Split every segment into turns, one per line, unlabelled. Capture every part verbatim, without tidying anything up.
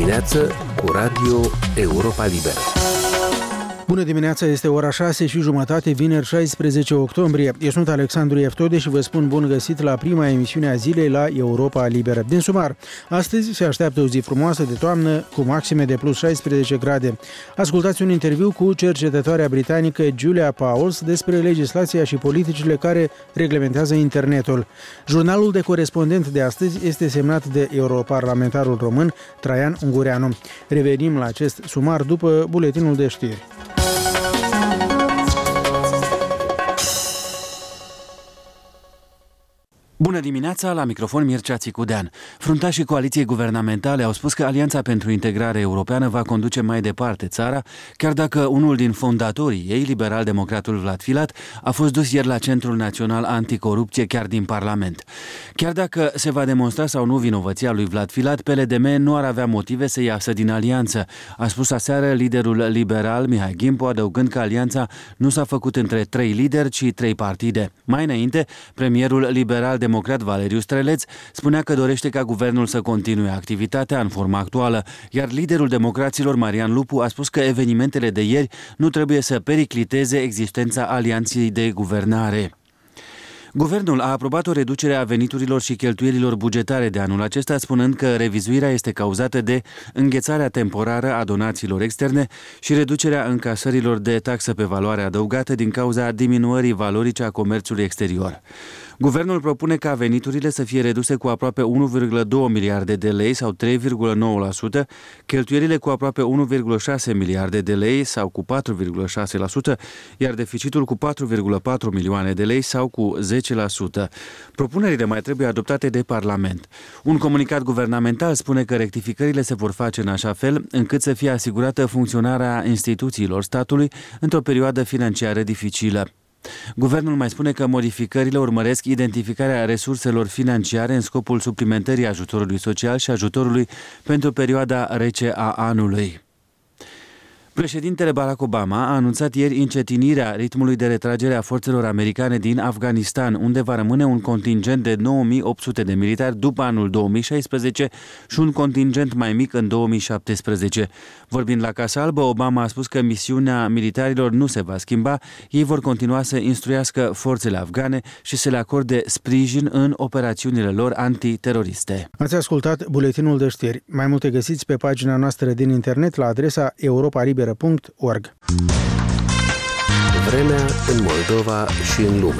dimineață cu Radio Europa Liberă.
Bună dimineața, este ora șase și jumătate, vineri șaisprezece octombrie. Eu sunt Alexandru Eftode și vă spun bun găsit la prima emisiune a zilei la Europa Liberă. Din sumar, astăzi se așteaptă o zi frumoasă de toamnă cu maxime de plus șaisprezece grade. Ascultați un interviu cu cercetătoarea britanică Julia Pauls despre legislația și politicile care reglementează internetul. Jurnalul de corespondent de astăzi este semnat de europarlamentarul român Traian Ungureanu. Revenim la acest sumar după buletinul de știri.
Bună dimineața, la microfon Mircea Țicudean. Fruntașii coaliției guvernamentale au spus că Alianța pentru Integrare Europeană va conduce mai departe țara, chiar dacă unul din fondatorii ei, liberal-democratul Vlad Filat, a fost dus ieri la Centrul Național Anticorupție chiar din Parlament. Chiar dacă se va demonstra sau nu vinovăția lui Vlad Filat, P L D M nu ar avea motive să iasă din alianță, a spus aseară liderul liberal Mihai Gimpo, adăugând că alianța nu s-a făcut între trei lideri, ci trei partide. Mai înainte, premierul liberal democrat Valeriu Streleț spunea că dorește ca guvernul să continue activitatea în forma actuală, iar liderul democraților Marian Lupu a spus că evenimentele de ieri nu trebuie să pericliteze existența alianței de guvernare. Guvernul a aprobat o reducere a veniturilor și cheltuielilor bugetare de anul acesta, spunând că revizuirea este cauzată de înghețarea temporară a donațiilor externe și reducerea încasărilor de taxă pe valoare adăugată din cauza diminuării valorice a comerțului exterior. Guvernul propune ca veniturile să fie reduse cu aproape unu virgulă doi miliarde de lei sau trei virgulă nouă la sută, cheltuielile cu aproape unu virgulă șase miliarde de lei sau cu patru virgulă șase la sută, iar deficitul cu patru virgulă patru milioane de lei sau cu zece la sută. Propunerile mai trebuie adoptate de Parlament. Un comunicat guvernamental spune că rectificările se vor face în așa fel încât să fie asigurată funcționarea instituțiilor statului într-o perioadă financiară dificilă. Guvernul mai spune că modificările urmăresc identificarea resurselor financiare în scopul suplimentării ajutorului social și ajutorului pentru perioada rece a anului. Președintele Barack Obama a anunțat ieri încetinirea ritmului de retragere a forțelor americane din Afganistan, unde va rămâne un contingent de nouă mii opt sute de militari după anul două mii șaisprezece și un contingent mai mic în două mii șaptesprezece. Vorbind la Casa Albă, Obama a spus că misiunea militarilor nu se va schimba, ei vor continua să instruiască forțele afgane și să le acorde sprijin în operațiunile lor antiteroriste.
Ați ascultat buletinul de știri. Mai multe găsiți pe pagina noastră din internet la adresa europa liberă punct org.
Vremea în Moldova și în lume.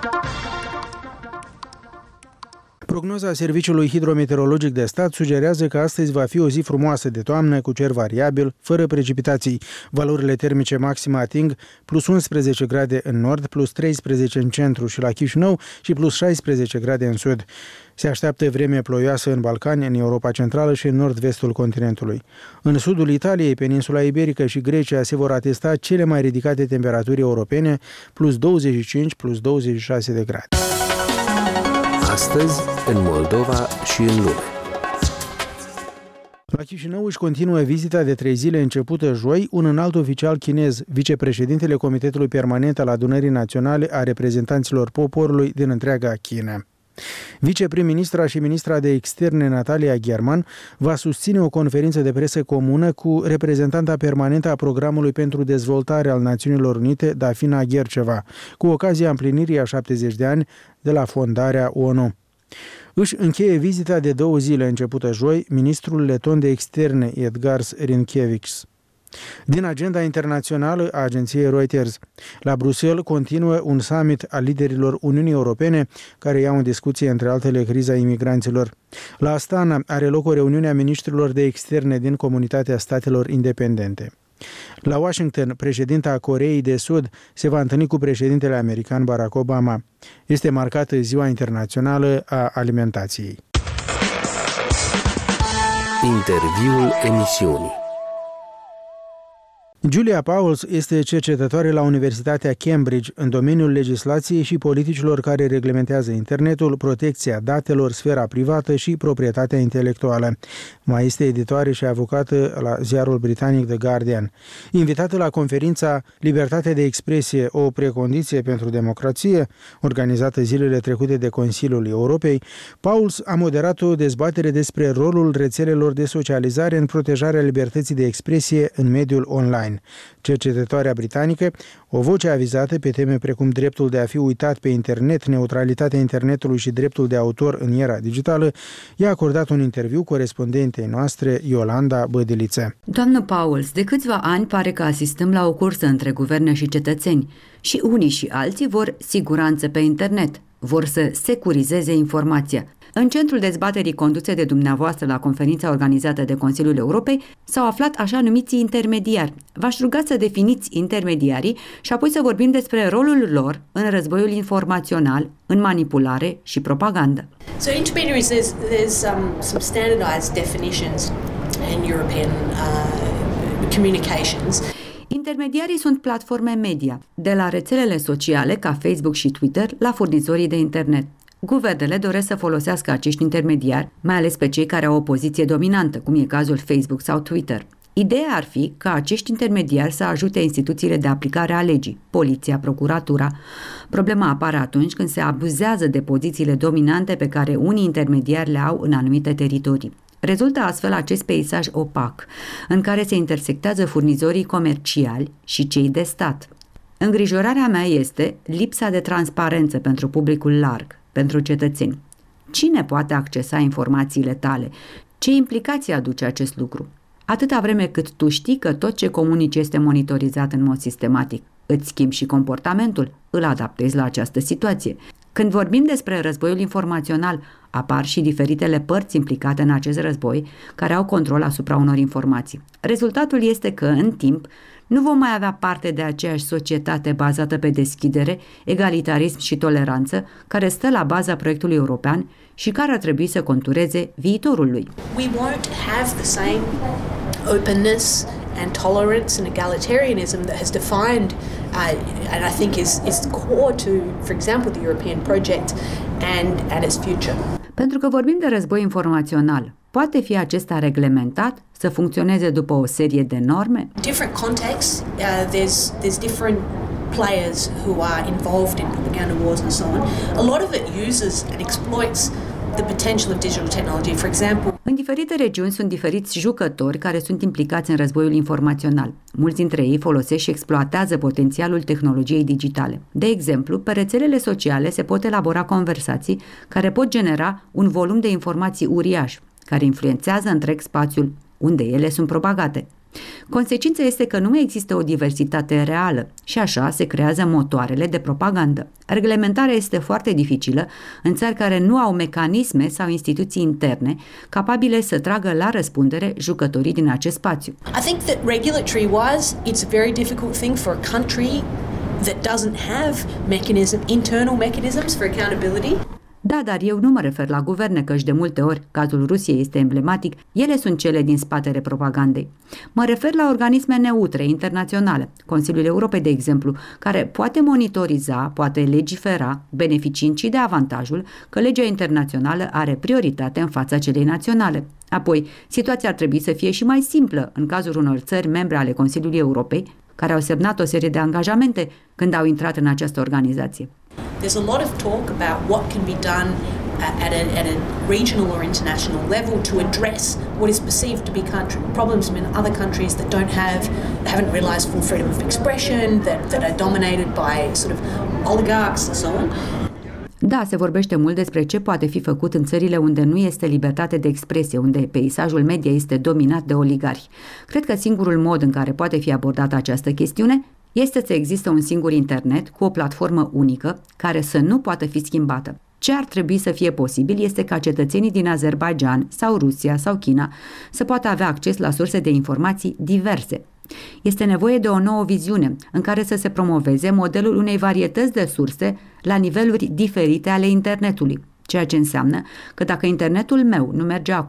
Prognoza Serviciului Hidrometeorologic de Stat sugerează că astăzi va fi o zi frumoasă de toamnă, cu cer variabil, fără precipitații. Valorile termice maxime ating plus unsprezece grade în nord, plus treisprezece în centru și la Chișinău și plus șaisprezece grade în sud. Se așteaptă vreme ploioasă în Balcani, în Europa Centrală și în nord-vestul continentului. În sudul Italiei, peninsula Iberică și Grecia se vor atesta cele mai ridicate temperaturi europene, plus douăzeci și cinci, plus douăzeci și șase de grade.
Astăzi, în Moldova și în lume.
La Chișinău își continuă vizita de trei zile începută joi un înalt oficial chinez, vicepreședintele Comitetului Permanent al Adunării Naționale a Reprezentanților Poporului din întreaga China. Viceprim-ministra și ministra de externe Natalia Gherman va susține o conferință de presă comună cu reprezentanta permanentă a Programului pentru Dezvoltare al Națiunilor Unite, Dafina Gherceva, cu ocazia împlinirii a șaptezeci de ani de la fondarea O N U. Își încheie vizita de două zile începută joi ministrul leton de externe Edgars Rinkēvičs. Din agenda internațională a agenției Reuters, la Bruxelles continuă un summit al liderilor Uniunii Europene care iau în discuție, între altele, criza imigranților. La Astana are loc o reuniune a ministrilor de externe din Comunitatea Statelor Independente. La Washington, președinta Coreei de Sud se va întâlni cu președintele american Barack Obama. Este marcată Ziua Internațională a Alimentației.
Interviul emisiunii.
Julia Pauls este cercetătoare la Universitatea Cambridge în domeniul legislației și politicilor care reglementează internetul, protecția datelor, sfera privată și proprietatea intelectuală. Mai este editoare și avocată la ziarul britanic The Guardian. Invitată la conferința Libertatea de expresie, o precondiție pentru democrație, organizată zilele trecute de Consiliul Europei, Pauls a moderat o dezbatere despre rolul rețelelor de socializare în protejarea libertății de expresie în mediul online. Cercetătoarea britanică, o voce avizată pe teme precum dreptul de a fi uitat pe internet, neutralitatea internetului și dreptul de autor în era digitală, i-a acordat un interviu corespondentei noastre, Iolanda Bădiliță.
Doamnă Pauls, de câțiva ani pare că asistăm la o cursă între guverne și cetățeni și unii și alții vor siguranță pe internet, vor să securizeze informația. În centrul dezbaterii conduse de dumneavoastră la conferința organizată de Consiliul Europei s-au aflat așa numiții intermediari. V-aș ruga să definiți intermediarii și apoi să vorbim despre rolul lor în războiul informațional, în manipulare și propagandă.
So intermediaries, there's, there's um, some standardized definitions in European uh, communications.
Intermediarii sunt platforme media, de la rețelele sociale ca Facebook și Twitter la furnizorii de internet. Guvernele doresc să folosească acești intermediari, mai ales pe cei care au o poziție dominantă, cum e cazul Facebook sau Twitter. Ideea ar fi ca acești intermediari să ajute instituțiile de aplicare a legii, poliția, procuratura. Problema apare atunci când se abuzează de pozițiile dominante pe care unii intermediari le au în anumite teritorii. Rezultă astfel acest peisaj opac, în care se intersectează furnizorii comerciali și cei de stat. Îngrijorarea mea este lipsa de transparență pentru publicul larg, pentru cetățeni. Cine poate accesa informațiile tale? Ce implicații aduce acest lucru? Atâta vreme cât tu știi că tot ce comunici este monitorizat în mod sistematic, îți schimbi și comportamentul, îl adaptezi la această situație. Când vorbim despre războiul informațional, apar și diferitele părți implicate în acest război, care au control asupra unor informații. Rezultatul este că, în timp, nu vom mai avea parte de aceeași societate bazată pe deschidere, egalitarism și toleranță, care stă la baza proiectului european și care ar trebui să contureze viitorul lui.
We won't have the same openness and tolerance and egalitarianism that has defined uh, and I think is, is core to, for example, the European project and, and its future.
Pentru că vorbim de război informațional, poate fi acesta reglementat să funcționeze după o serie de norme?
Different contexts, uh, there's, there's different players who are involved in propaganda wars and so on. A lot of it uses and exploits the potential of digital technology. For example,
în diferite regiuni sunt diferiți jucători care sunt implicați în războiul informațional. Mulți dintre ei folosesc și exploatează potențialul tehnologiei digitale. De exemplu, pe rețelele sociale se pot elabora conversații care pot genera un volum de informații uriaș, care influențează întreg spațiul unde ele sunt propagate. Consecința este că nu mai există o diversitate reală și așa se creează motoarele de propagandă. Reglementarea este foarte dificilă în țări care nu au mecanisme sau instituții interne capabile să tragă la răspundere jucătorii din acest spațiu.
I think that regulatory-wise, it's a very difficult thing for a country that doesn't have mechanism, internal mechanisms for accountability.
Da, dar eu nu mă refer la guverne, căci de multe ori, cazul Rusiei este emblematic, ele sunt cele din spatele propagandei. Mă refer la organisme neutre, internaționale, Consiliul Europei, de exemplu, care poate monitoriza, poate legifera, beneficiind și de avantajul că legea internațională are prioritate în fața celei naționale. Apoi, situația ar trebui să fie și mai simplă în cazul unor țări membre ale Consiliului Europei, care au semnat o serie de angajamente când au intrat în această organizație.
There's a lot of talk about what can be done at a, at a regional or international level to address what is perceived to be country problems in other countries that don't have, that haven't realized full freedom of expression, that, that are dominated by sort of oligarchs and so on.
Da, se vorbește mult despre ce poate fi făcut în țările unde nu este libertate de expresie, unde peisajul media este dominat de oligari. Cred că singurul mod în care poate fi abordată această chestiune este să existe un singur internet cu o platformă unică care să nu poată fi schimbată. Ce ar trebui să fie posibil este ca cetățenii din Azerbaijan sau Rusia sau China să poată avea acces la surse de informații diverse. Este nevoie de o nouă viziune în care să se promoveze modelul unei varietăți de surse la niveluri diferite ale internetului, ceea ce înseamnă că dacă internetul meu nu merge acum,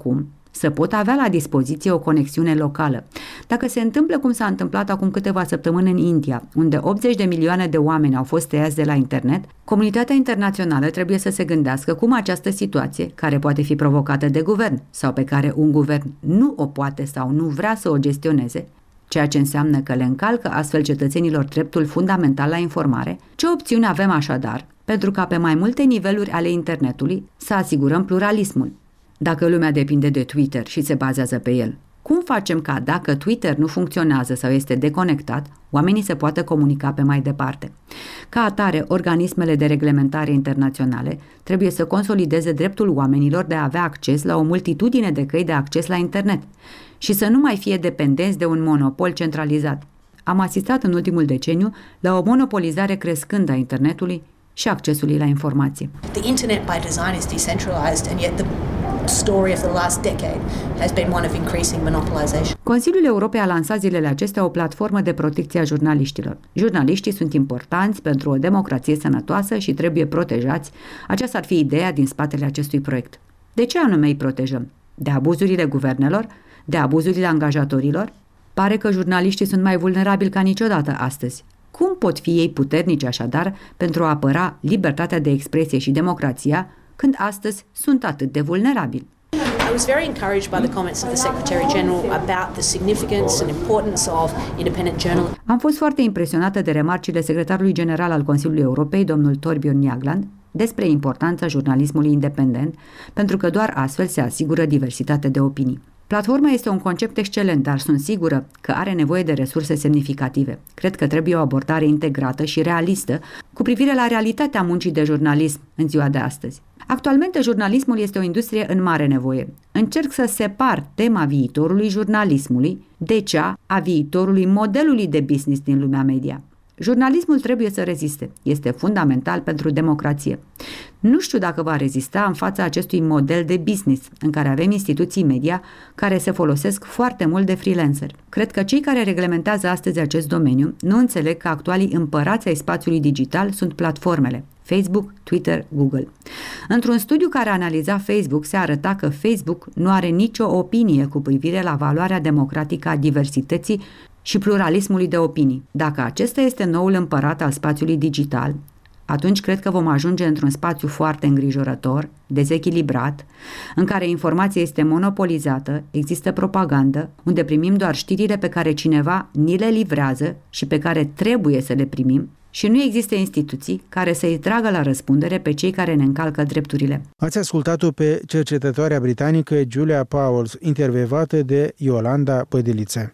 să pot avea la dispoziție o conexiune locală. Dacă se întâmplă cum s-a întâmplat acum câteva săptămâni în India, unde optzeci de milioane de oameni au fost tăiați de la internet, comunitatea internațională trebuie să se gândească cum această situație, care poate fi provocată de guvern sau pe care un guvern nu o poate sau nu vrea să o gestioneze, ceea ce înseamnă că le încalcă astfel cetățenilor dreptul fundamental la informare, ce opțiuni avem așadar pentru ca pe mai multe niveluri ale internetului să asigurăm pluralismul? Dacă lumea depinde de Twitter și se bazează pe el, cum facem ca, dacă Twitter nu funcționează sau este deconectat, oamenii să poată comunica pe mai departe? Ca atare, organismele de reglementare internaționale trebuie să consolideze dreptul oamenilor de a avea acces la o multitudine de căi de acces la internet și să nu mai fie dependenți de un monopol centralizat. Am asistat în ultimul deceniu la o monopolizare crescândă a internetului și accesului la informație.
The internet by design is decentralized and yet the story of the last decade has been one of increasing monopolization.
Consiliul Europei a lansat zilele acestea o platformă de protecție a jurnaliștilor. Jurnaliștii sunt importanți pentru o democrație sănătoasă și trebuie protejați. Aceasta ar fi ideea din spatele acestui proiect. De ce anume îi protejăm? De abuzurile guvernelor? De abuzurile angajatorilor? Pare că jurnaliștii sunt mai vulnerabili ca niciodată astăzi. Cum pot fi ei puternici așadar pentru a apăra libertatea de expresie și democrația când astăzi sunt atât de vulnerabili?
I was very encouraged by the comments of the Secretary General about the significance and importance of independent journalism.
Am fost foarte impresionată de remarcile secretarului general al Consiliului Europei, domnul Thorbjørn Jagland, despre importanța jurnalismului independent, pentru că doar astfel se asigură diversitate de opinii. Platforma este un concept excelent, dar sunt sigură că are nevoie de resurse semnificative. Cred că trebuie o abordare integrată și realistă cu privire la realitatea muncii de jurnalism în ziua de astăzi. Actualmente, jurnalismul este o industrie în mare nevoie. Încerc să separ tema viitorului jurnalismului de cea a viitorului modelului de business din lumea media. Jurnalismul trebuie să reziste. Este fundamental pentru democrație. Nu știu dacă va rezista în fața acestui model de business în care avem instituții media care se folosesc foarte mult de freelanceri. Cred că cei care reglementează astăzi acest domeniu nu înțeleg că actualii împărați ai spațiului digital sunt platformele Facebook, Twitter, Google. Într-un studiu care analiza Facebook se arăta că Facebook nu are nicio opinie cu privire la valoarea democratică a diversității și pluralismului de opinii. Dacă acesta este noul împărat al spațiului digital, atunci cred că vom ajunge într-un spațiu foarte îngrijorător, dezechilibrat, în care informația este monopolizată, există propagandă, unde primim doar știrile pe care cineva ni le livrează și pe care trebuie să le primim, și nu există instituții care să-i tragă la răspundere pe cei care ne încalcă drepturile.
Ați ascultat-o pe cercetătoarea britanică Julia Powles, intervievată de Iolanda Pădilițe.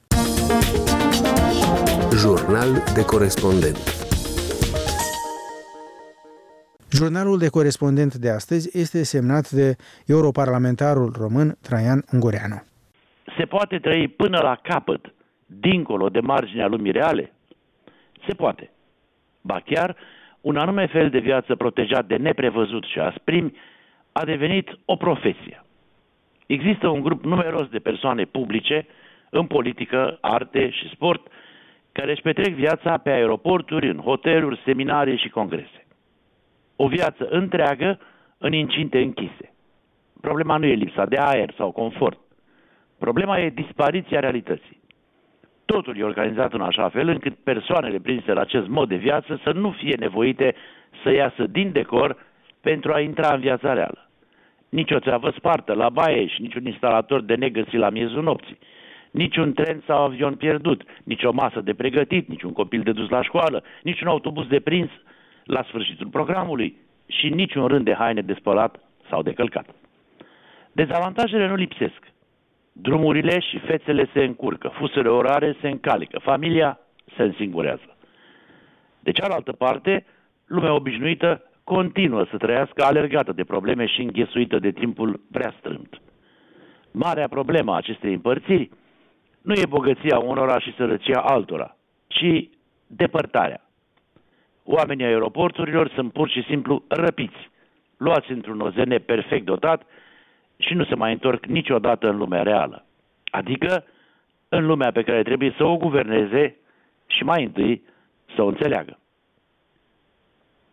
Jurnal de corespondent.
Jurnalul de corespondent de astăzi este semnat de europarlamentarul român Traian Ungureanu.
Se poate trăi până la capăt, dincolo de marginea lumii reale? Se poate. Ba chiar, un anume fel de viață protejat de neprevăzut și asprimi a devenit o profesie. Există un grup numeros de persoane publice, în politică, arte și sport, care își petrec viața pe aeroporturi, în hoteluri, seminarii și congrese. O viață întreagă în incinte închise. Problema nu e lipsa de aer sau confort. Problema e dispariția realității. Totul e organizat în așa fel încât persoanele prinse la acest mod de viață să nu fie nevoite să iasă din decor pentru a intra în viața reală. Nici o țeavă spartă la baie și niciun instalator de negăsit la miezul nopții. Niciun tren sau avion pierdut, nici o masă de pregătit, niciun copil de dus la școală, niciun autobuz de prins la sfârșitul programului și niciun rând de haine de spălat sau de călcat. Dezavantajele nu lipsesc. Drumurile și fețele se încurcă, fusele orare se încalică, familia se însingurează. De cealaltă parte, lumea obișnuită continuă să trăiască alergată de probleme și înghesuită de timpul prea strâmt. Marea problemă a acestei împărțiri nu e bogăția unora și sărăcia altora, ci depărtarea. Oamenii aeroporturilor sunt pur și simplu răpiți, luați într-un O Z N perfect dotat și nu se mai întorc niciodată în lumea reală. Adică în lumea pe care trebuie să o guverneze și mai întâi să o înțeleagă.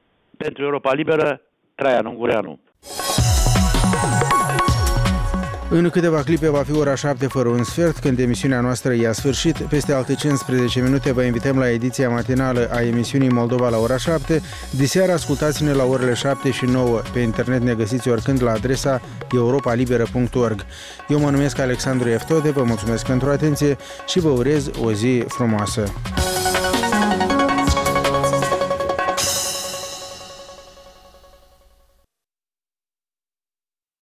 Pentru Europa Liberă, Traian Ungureanu.
În câteva clipe va fi ora șapte fără un sfert, când emisiunea noastră i-a sfârșit. Peste alte cincisprezece minute vă invităm la ediția matinală a emisiunii Moldova la ora șapte. Diseară ascultați-ne la orele șapte și nouă. Pe internet ne găsiți oricând la adresa europa liberă punct org. Eu mă numesc Alexandru Eftode, vă mulțumesc pentru atenție și vă urez o zi frumoasă.